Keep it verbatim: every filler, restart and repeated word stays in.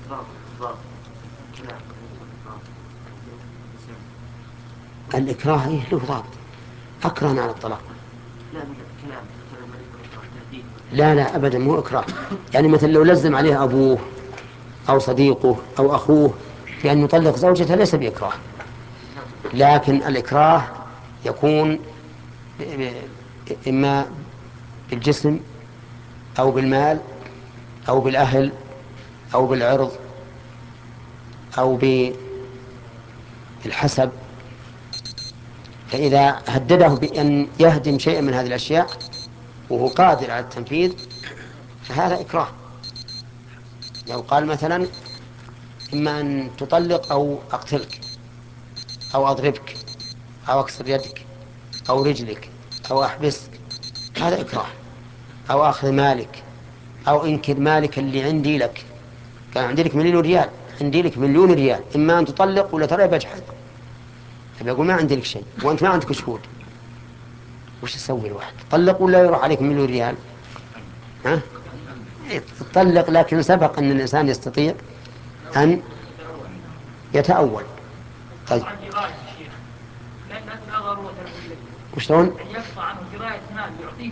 الإكراه إيه له ضابط. أكرهنا على الطلاق. لا لا أبدا مو إكراه. يعني مثلا لو لزم عليه أبوه أو صديقه أو أخوه في أن يطلق زوجته ليس بإكراه. لكن الإكراه يكون إما بالجسم أو بالمال أو بالأهل أو بالعرض أو بالحسب. فإذا هدده بأن يهدم شيئا من هذه الأشياء وهو قادر على التنفيذ فهذا إكراه. لو قال مثلا إما أن تطلق أو أقتلك أو أضربك أو أكسر يدك أو رجلك أو أحبسك، هذا إكراه. أو أخذ مالك أو إنكر مالك اللي عندي لك، كان عندي لك مليون ريال، عندي لك مليون ريال، إما أن تطلق ولا ترى بجحد. فبيقول ما عندي لك شيء وأنت ما عندك شهود، وش يسوي الواحد؟ طلق ولا يروح عليك مليون ريال؟ ها؟ تطلق، لكن سبق أن الإنسان يستطيع أن يتأول. طيب وشلون؟